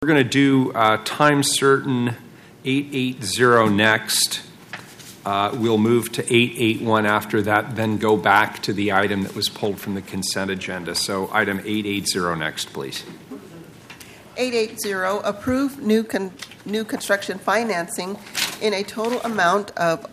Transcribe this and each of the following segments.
We're going to do time certain 880 next. We'll move to 881 after that, then go back to the item that was pulled from the consent agenda. So item 880 next, please. 880, approve new construction financing in a total amount of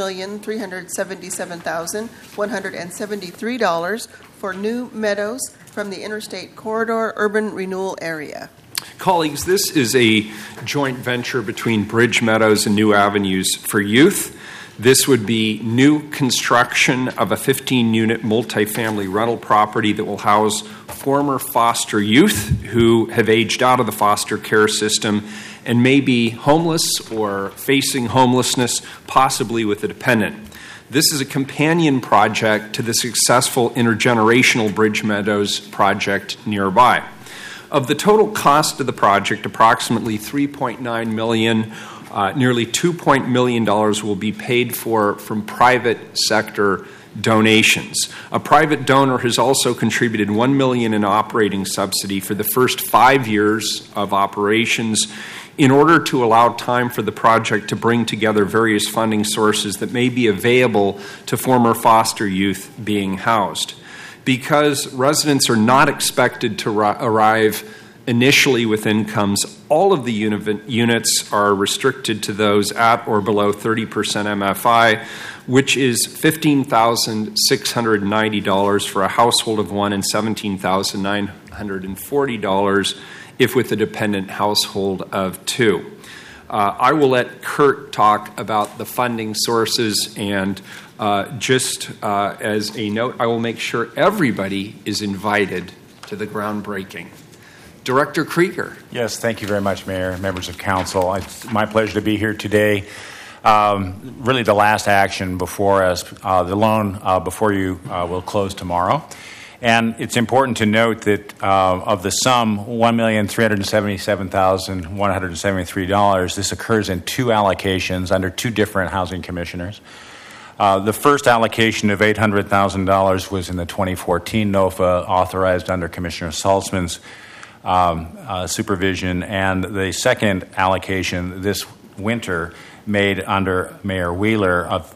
$1,377,173 for New Meadows from the Interstate Corridor Urban Renewal Area. Colleagues, this is a joint venture between Bridge Meadows and New Avenues for Youth. This would be new construction of a 15-unit multifamily rental property that will house former foster youth who have aged out of the foster care system and may be homeless or facing homelessness, possibly with a dependent. This is a companion project to the successful intergenerational Bridge Meadows project nearby. Of the total cost of the project, approximately $3.9 million, nearly $2 million will be paid for from private sector donations. A private donor has also contributed $1 million in operating subsidy for the first 5 years of operations in order to allow time for the project to bring together various funding sources that may be available to former foster youth being housed. Because residents are not expected to arrive initially with incomes, all of the units are restricted to those at or below 30% MFI, which is $15,690 for a household of one and $17,940 if with a dependent household of two. I will let Kurt talk about the funding sources, and just as a note, I will make sure everybody is invited to the groundbreaking. Director Krieger. Yes, thank you very much, Mayor, members of council. It's my pleasure to be here today. Really the last action before us. The loan before you will close tomorrow. And it's important to note that of the sum, $1,377,173, this occurs in two allocations under two different housing commissioners. The first allocation of $800,000 was in the 2014 NOFA, authorized under Commissioner Saltzman's supervision, and the second allocation this winter made under Mayor Wheeler of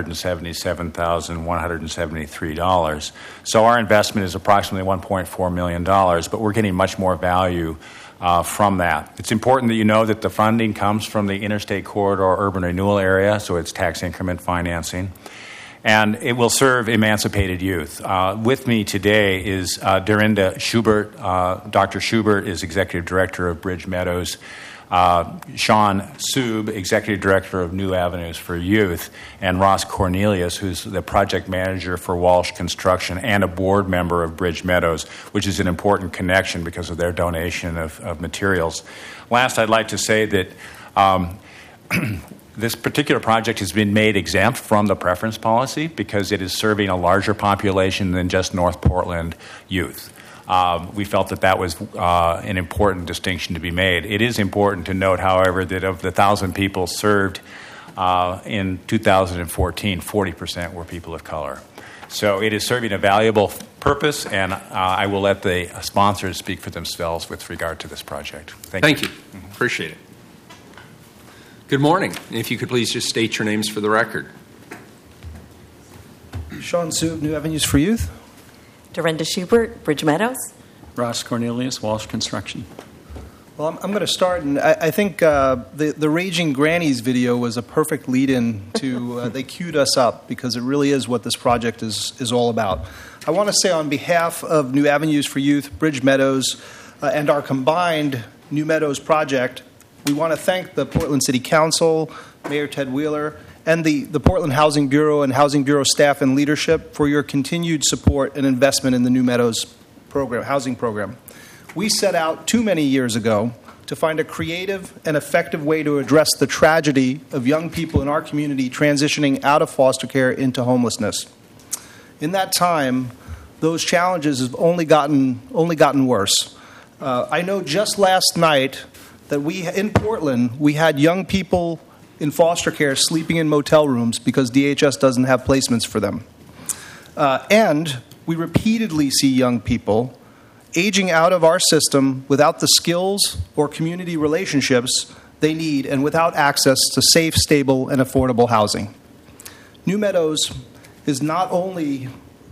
$577,173. So our investment is approximately $1.4 million, but we're getting much more value from that. It's important that you know that the funding comes from the Interstate Corridor Urban Renewal Area, so it's tax increment financing, and it will serve emancipated youth. With me today is Dorinda Schubert. Dr. Schubert is Executive Director of Bridge Meadows. Sean Sub, Executive Director of New Avenues for Youth, and Ross Cornelius, who's the Project Manager for Walsh Construction and a board member of Bridge Meadows, which is an important connection because of their donation of materials. Last, I'd like to say that this particular project has been made exempt from the preference policy because it is serving a larger population than just North Portland youth. We felt that was an important distinction to be made. It is important to note, however, that of the 1,000 people served in 2014, 40% were people of color. So it is serving a valuable purpose, and I will let the sponsors speak for themselves with regard to this project. Thank you. Mm-hmm. Appreciate it. Good morning. If you could please just state your names for the record. Sean Sub, New Avenues for Youth. Dorinda Schubert, Bridge Meadows. Ross Cornelius, Walsh Construction. Well, I'm going to start, and I think the Raging Grannies video was a perfect lead-in to, they queued us up because it really is what this project is all about. I want to say on behalf of New Avenues for Youth, Bridge Meadows, and our combined New Meadows project, we want to thank the Portland City Council, Mayor Ted Wheeler, and the Portland Housing Bureau and Housing Bureau staff and leadership for your continued support and investment in the New Meadows program, housing program. We set out too many years ago to find a creative and effective way to address the tragedy of young people in our community transitioning out of foster care into homelessness. In that time, those challenges have only gotten worse. I know just last night that in Portland, we had young people in foster care sleeping in motel rooms because DHS doesn't have placements for them. And we repeatedly see young people aging out of our system without the skills or community relationships they need and without access to safe, stable, and affordable housing. New Meadows is not only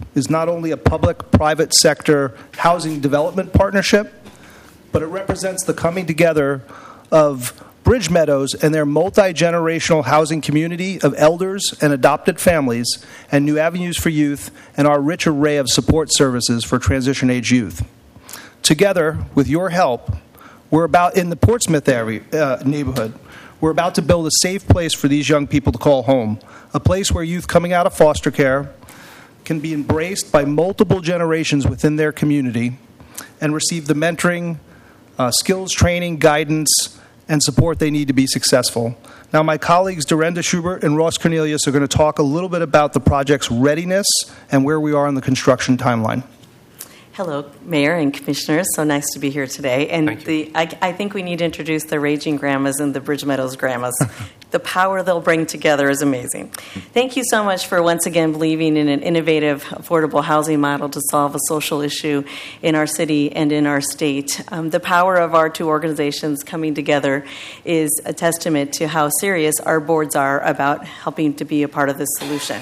a public-private sector housing development partnership, but it represents the coming together of Bridge Meadows and their multi-generational housing community of elders and adopted families, and New Avenues for Youth, and our rich array of support services for transition-age youth. Together, with your help, we're about in the Portsmouth area neighborhood. We're about to build a safe place for these young people to call home, a place where youth coming out of foster care can be embraced by multiple generations within their community and receive the mentoring, skills training, guidance, and support they need to be successful. Now, my colleagues Dorinda Schubert and Ross Cornelius are going to talk a little bit about the project's readiness and where we are on the construction timeline. Hello, Mayor and Commissioners. So nice to be here today. And I think we need to introduce the Raging Grandmas and the Bridge Meadows Grandmas. The power they'll bring together is amazing. Thank you so much for once again believing in an innovative, affordable housing model to solve a social issue in our city and in our state. The power of our two organizations coming together is a testament to how serious our boards are about helping to be a part of this solution.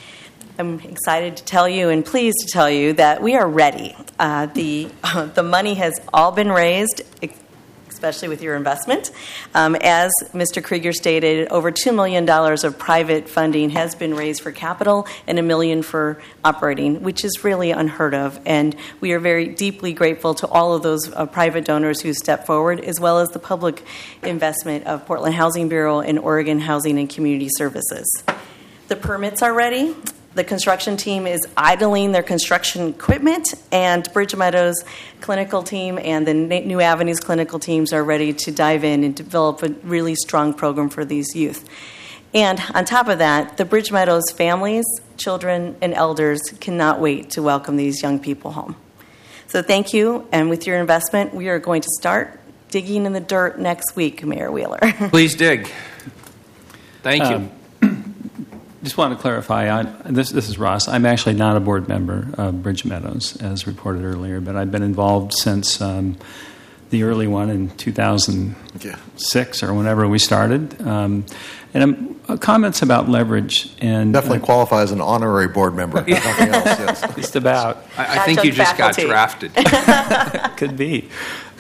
I'm excited to tell you and pleased to tell you that we are ready. The money has all been raised, especially with your investment. As Mr. Krieger stated, over $2 million of private funding has been raised for capital and $1 million for operating, which is really unheard of. And we are very deeply grateful to all of those private donors who stepped forward, as well as the public investment of Portland Housing Bureau and Oregon Housing and Community Services. The permits are ready. The construction team is idling their construction equipment, and Bridge Meadows clinical team and the New Avenues clinical teams are ready to dive in and develop a really strong program for these youth. And on top of that, the Bridge Meadows families, children, and elders cannot wait to welcome these young people home. So thank you, and with your investment, we are going to start digging in the dirt next week, Mayor Wheeler. Please dig. Thank you. Just want to clarify, this is Ross. I'm actually not a board member of Bridge Meadows, as reported earlier, but I've been involved since the early one in 2006 or whenever we started. And comments about leverage. And definitely qualify as an honorary board member. Nothing else, yes. Just about. I think you just got drafted. Could be.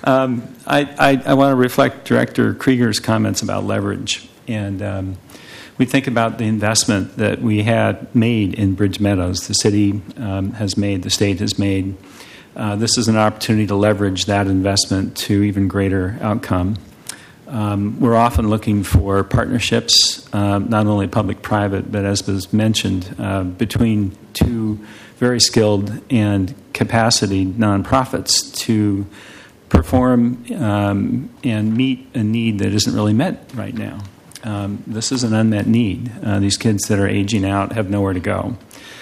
I want to reflect Director Krieger's comments about leverage. And we think about the investment that we had made in Bridge Meadows. The city has made, the state has made. This is an opportunity to leverage that investment to even greater outcome. We're often looking for partnerships, not only public-private, but as was mentioned, between two very skilled and capacity nonprofits to perform and meet a need that isn't really met right now. This is an unmet need. These kids that are aging out have nowhere to go.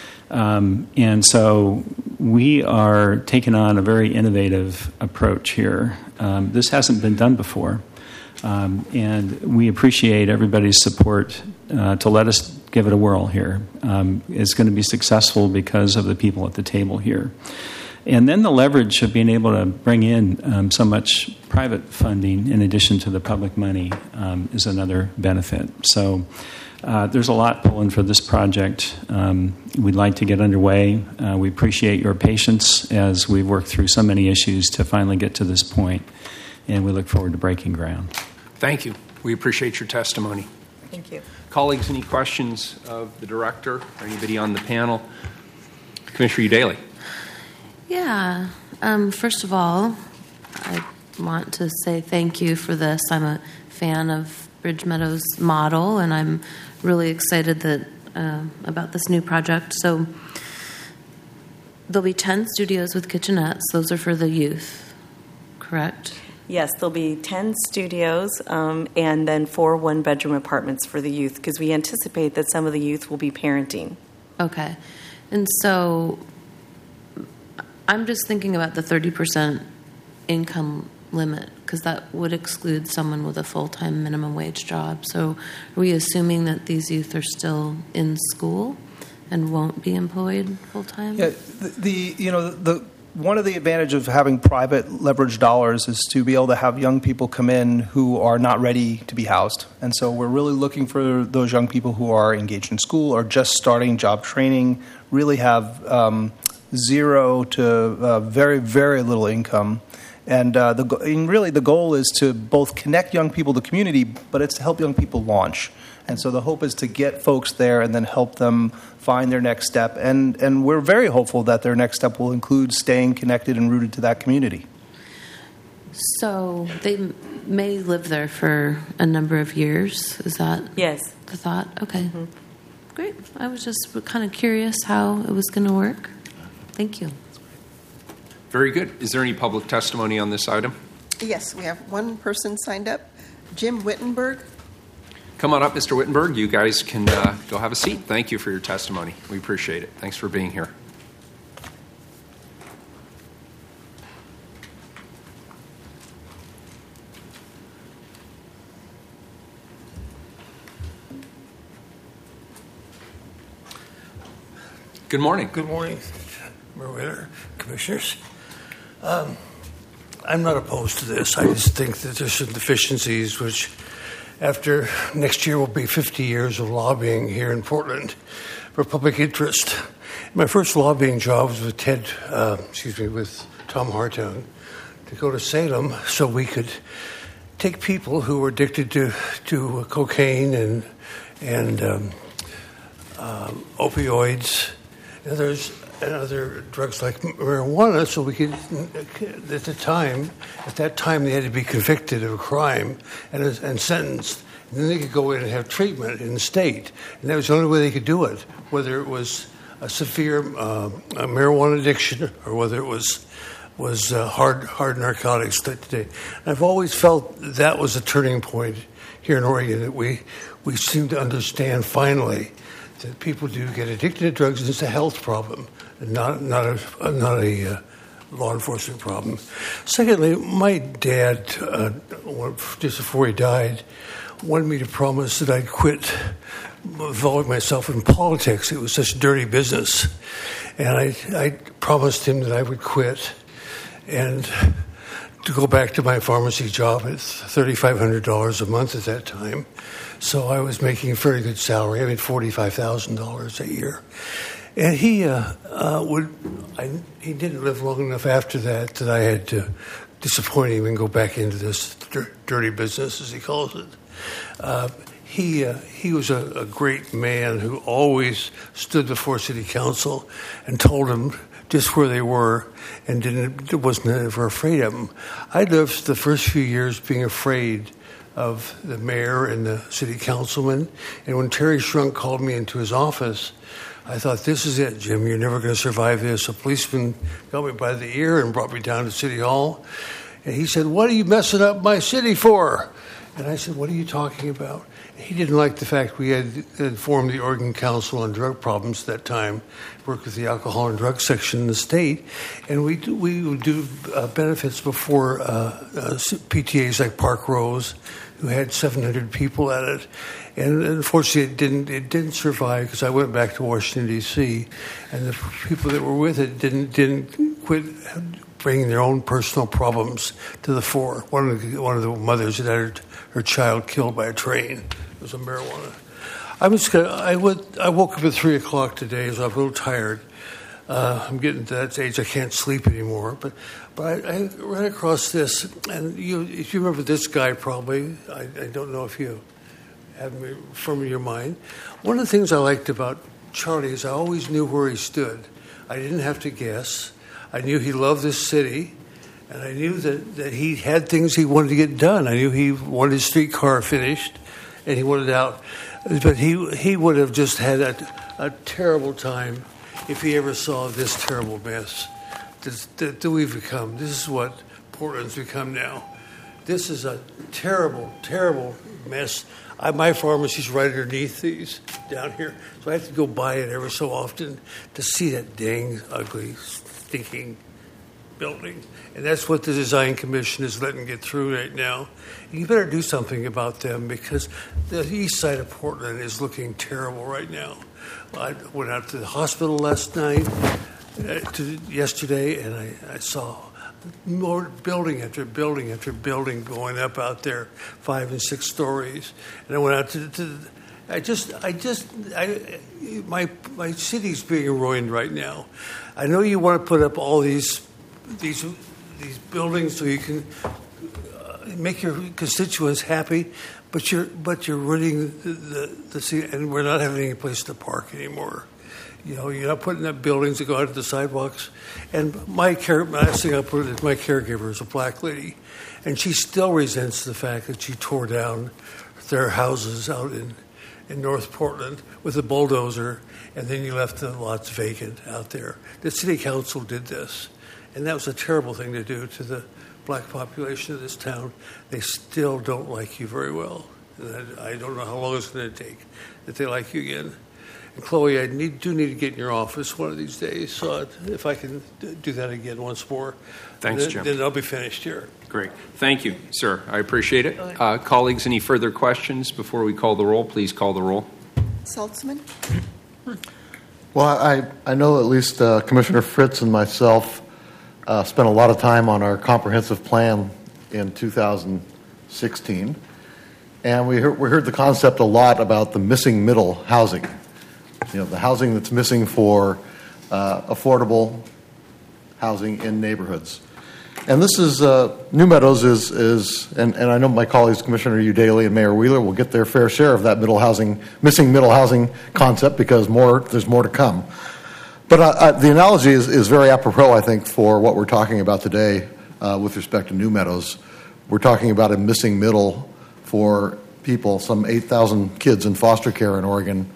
And so we are taking on a very innovative approach here. This hasn't been done before. And we appreciate everybody's support to let us give it a whirl here. It's going to be successful because of the people at the table here. And then the leverage of being able to bring in so much private funding in addition to the public money is another benefit. So there's a lot pulling for this project. We'd like to get underway. We appreciate your patience as we've worked through so many issues to finally get to this point, and we look forward to breaking ground. Thank you. We appreciate your testimony. Thank you. Colleagues, any questions of the director or anybody on the panel? Commissioner Daly. Yeah. First of all, I want to say thank you for this. I'm a fan of Bridge Meadows' model, and I'm really excited that about this new project. So there'll be 10 studios with kitchenettes. Those are for the youth, correct? Yes, there'll be 10 studios and then 4 one-bedroom apartments for the youth, because we anticipate that some of the youth will be parenting. Okay. And so I'm just thinking about the 30% income limit, because that would exclude someone with a full-time minimum wage job. So are we assuming that these youth are still in school and won't be employed full-time? Yeah, the one of the advantages of having private leveraged dollars is to be able to have young people come in who are not ready to be housed. And so we're really looking for those young people who are engaged in school or just starting job training, really have zero to very, very little income. And really the goal is to both connect young people to the community, but it's to help young people launch. And so the hope is to get folks there and then help them find their next step. And we're very hopeful that their next step will include staying connected and rooted to that community. So they may live there for a number of years. Is that Yes. the thought? Okay. Mm-hmm. Great. I was just kind of curious how it was going to work. Thank you. Very good. Is there any public testimony on this item? Yes, we have one person signed up, Jim Wittenberg. Come on up, Mr. Wittenberg. You guys can go have a seat. Thank you for your testimony. We appreciate it. Thanks for being here. Good morning. Good morning, Mayor Witter, Commissioners. I'm not opposed to this. I just think that there's some deficiencies which, after next year, will be 50 years of lobbying here in Portland for public interest. My first lobbying job was with with Tom Hartung to go to Salem so we could take people who were addicted to cocaine and opioids and other drugs like marijuana, so we could, at that time they had to be convicted of a crime and sentenced. And then they could go in and have treatment in the state. And that was the only way they could do it, whether it was a severe marijuana addiction or whether it was hard narcotics today. And I've always felt that was a turning point here in Oregon, that we seem to understand finally that people do get addicted to drugs, and it's a health problem, and not a law enforcement problem. Secondly, my dad, just before he died, wanted me to promise that I'd quit involving myself in politics. It was such a dirty business. And I promised him that I would quit and to go back to my pharmacy job at $3,500 a month at that time. So I was making a very good salary. I made $45,000 a year. And he didn't live long enough after that I had to disappoint him and go back into this dirty business, as he calls it. He was a great man who always stood before city council and told them just where they were and wasn't ever afraid of them. I lived the first few years being afraid of the mayor and the city councilman. And when Terry Shrunk called me into his office, I thought, this is it, Jim. You're never going to survive this. A policeman got me by the ear and brought me down to City Hall. And he said, what are you messing up my city for? And I said, what are you talking about? He didn't like the fact we had formed the Oregon Council on Drug Problems at that time, worked with the alcohol and drug section in the state, and we would do benefits before PTAs like Park Rose, who had 700 people at it. And unfortunately, it didn't survive because I went back to Washington, D.C., and the people that were with it didn't quit bringing their own personal problems to the fore. One of the mothers had her child killed by a train. It was a marijuana. I woke up at 3 o'clock today, so I'm a little tired. I'm getting to that age I can't sleep anymore. But I ran across this, and if you remember this guy, probably I don't know if you have me from your mind. One of the things I liked about Charlie is I always knew where he stood. I didn't have to guess. I knew he loved this city, and I knew that he had things he wanted to get done. I knew he wanted his streetcar finished, and he wanted out. But he would have just had a terrible time if he ever saw this terrible mess that we've become. This is what Portland's become now. This is a terrible, terrible mess. My pharmacy's right underneath these down here, so I have to go by it ever so often to see that dang, ugly, stinking building. And that's what the Design Commission is letting get through right now. And you better do something about them because the east side of Portland is looking terrible right now. I went out to the hospital last night. yesterday, and I saw more building after building after building going up out there, 5 and 6 stories. And I went out my city's being ruined right now. I know you want to put up all these buildings so you can make your constituents happy, but you're ruining the city, and we're not having any place to park anymore. You're not putting up buildings that go out to the sidewalks. And last thing I put is my caregiver is a black lady, and she still resents the fact that you tore down their houses out in North Portland with a bulldozer, and then you left the lots vacant out there. The city council did this, and that was a terrible thing to do to the black population of this town. They still don't like you very well. And I don't know how long it's going to take that they like you again. And Chloe, I do need to get in your office one of these days, so if I can do that again once more. Thanks, Jim. Then I'll be finished here. Great. Thank you, sir. I appreciate it. Colleagues, any further questions before we call the roll? Please call the roll. Saltzman? Well, I know at least Commissioner Fritz and myself spent a lot of time on our comprehensive plan in 2016, and we heard the concept a lot about the missing middle housing. The housing that's missing for affordable housing in neighborhoods. And this is, New Meadows is and I know my colleagues, Commissioner Udaley and Mayor Wheeler, will get their fair share of that missing middle housing concept, because there's more to come. But the analogy is very apropos, I think, for what we're talking about today with respect to New Meadows. We're talking about a missing middle for people, some 8,000 kids in foster care in Oregon.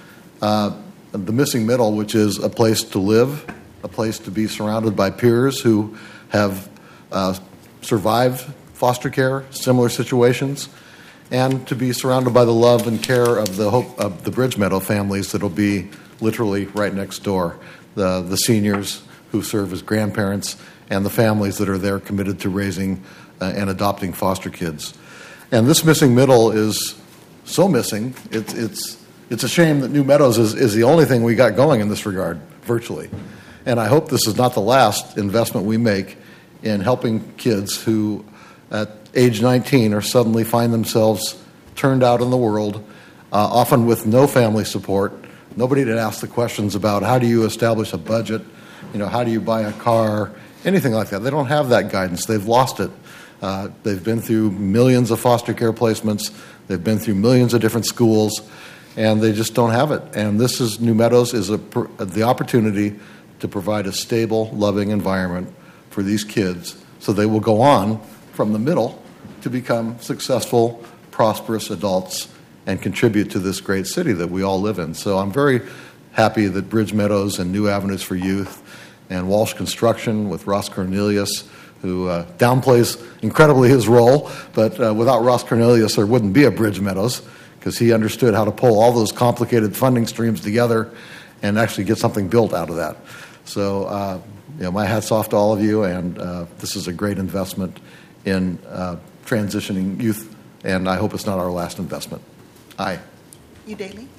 The missing middle, which is a place to live, a place to be surrounded by peers who have survived foster care, similar situations, and to be surrounded by the love and care of the Bridge Meadow families that will be literally right next door, the seniors who serve as grandparents and the families that are there committed to raising and adopting foster kids. And this missing middle is so missing, it's a shame that New Meadows is the only thing we got going in this regard, virtually. And I hope this is not the last investment we make in helping kids who, at age 19, suddenly find themselves turned out in the world, often with no family support, nobody to ask the questions about how do you establish a budget, how do you buy a car, anything like that. They don't have that guidance. They've lost it. They've been through millions of foster care placements. They've been through millions of different schools, and they just don't have it. And New Meadows is the opportunity to provide a stable, loving environment for these kids so they will go on from the middle to become successful, prosperous adults and contribute to this great city that we all live in. So I'm very happy that Bridge Meadows and New Avenues for Youth and Walsh Construction with Ross Cornelius, who downplays incredibly his role, but without Ross Cornelius there wouldn't be a Bridge Meadows, because he understood how to pull all those complicated funding streams together and actually get something built out of that. So my hat's off to all of you, and this is a great investment in transitioning youth, and I hope it's not our last investment. Aye. Udaley?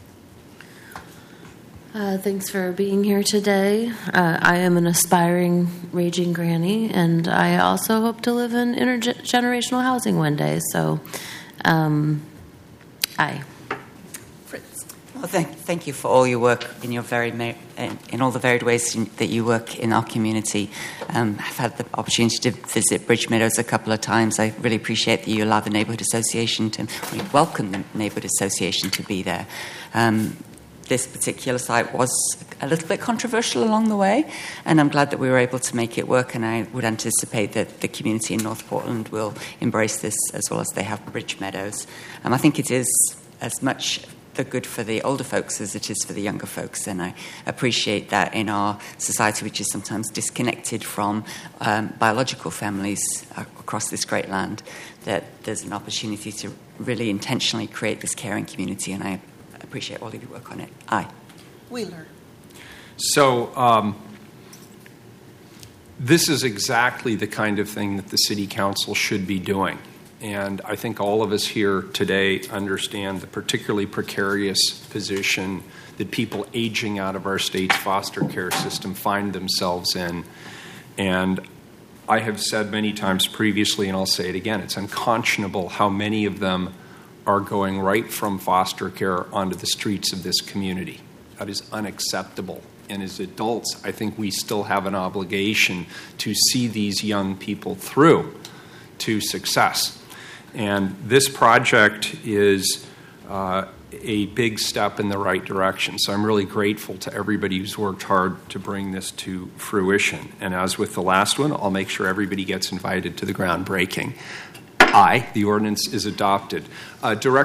Thanks for being here today. I am an aspiring raging granny, and I also hope to live in intergenerational housing one day. So, aye. Fritz? Well, thank you for all your work in all the varied ways that you work in our community. I've had the opportunity to visit Bridge Meadows a couple of times. I really appreciate that you allow the neighborhood association welcome the neighborhood association to be there. This particular site was a little bit controversial along the way, and I'm glad that we were able to make it work, and I would anticipate that the community in North Portland will embrace this as well as they have Bridge Meadows. I think it is as much the good for the older folks as it is for the younger folks, and I appreciate that in our society, which is sometimes disconnected from biological families across this great land, that there's an opportunity to really intentionally create this caring community, and I appreciate all of your work on it. Aye. Wheeler? So this is exactly the kind of thing that the City Council should be doing. And I think all of us here today understand the particularly precarious position that people aging out of our state's foster care system find themselves in. And I have said many times previously, and I'll say it again, it's unconscionable how many of them are going right from foster care onto the streets of this community. That is unacceptable. And as adults, I think we still have an obligation to see these young people through to success. And this project is a big step in the right direction. So I'm really grateful to everybody who's worked hard to bring this to fruition. And as with the last one, I'll make sure everybody gets invited to the groundbreaking. Aye, the ordinance is adopted. Director